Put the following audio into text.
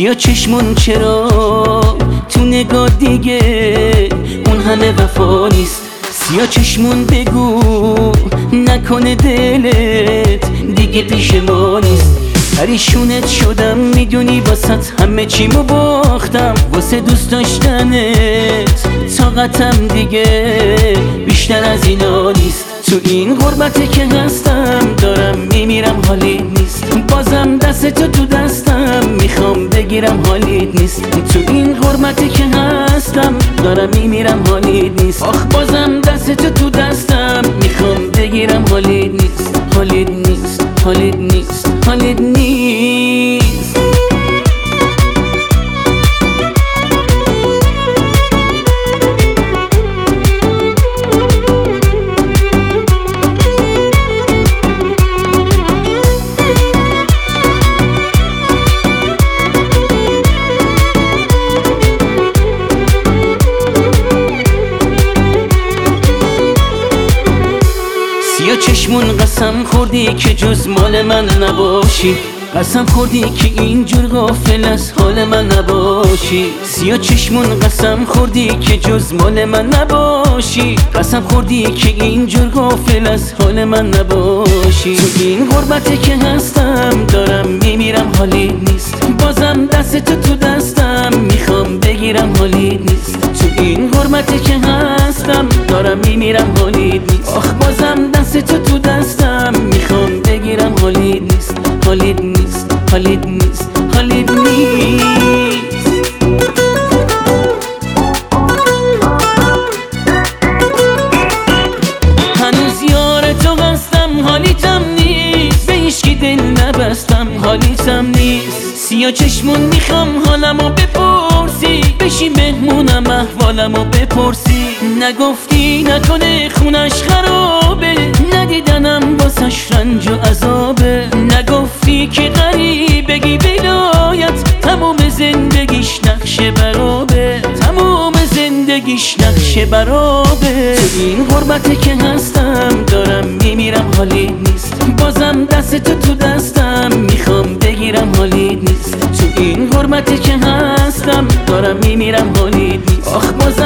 سیاه چشمون چرا تو نگاه دیگه اون همه وفا نیست؟ سیاه چشمون بگو نکنه دلت دیگه پیش ما نیست. پریشونت شدم میدونی واسط همه چیمو باختم، واسه دوست داشتنت طاقتم دیگه بیشتر از اینا نیست. تو این غربته که هستم دارم میمیرم حالی نیست، بازم دستتو تو دستم میخوام بگیرم حالیت نیست. تو این غربته که هستم دارم میمیرم حالیت نیست، آخ بازم دستتو تو دستم میخوام بگیرم حالیت نیست. حالیت نیست، حالیت نیست، حالیت نیست. سیاه چشمون قسم خوردی که جز مال من نباشی، قسم خوردی که اینجور غافل از حال من نباشی. سیاه چشمون قسم خوردی که جز مال من نباشی، قسم خوردی که اینجور غافل از حال من نباشی. تو این غربته که هستم دارم میمیرم حالیت نیست، بازم دستتو تو دستم میخوام بگیرم حالیت نیست. تو این غربته که هستم دارم میمیرم حالیت نیست، آخ بازم دستتو تو دستم میخوام بگیرم حالیت نیست. حالیت نیست، حالیت نیست، حالیت نیست. هنوز یار تو هستم حالیتم نیست، به هیچکی دل نبستم حالیتم نیست. سیاه چشمون میخوام حالمو بپرسی، بشی مهمونم احوالمو بپرسی. نگفتی نکنه خونش خرابه، ندیدنم واسش رنج و عذابه. نگفتی که غریبگی ولایت تمام زندگیش نقش برابه، تمام زندگیش نقش برابه. تو این غربته که هستم دارم میمیرم حالیت نیست، بازم دستتو تو دستم میخوام بگیرم حالیت نیست. تو این غربته که هستم دارم میمیرم حالیت نیست، آخ بازم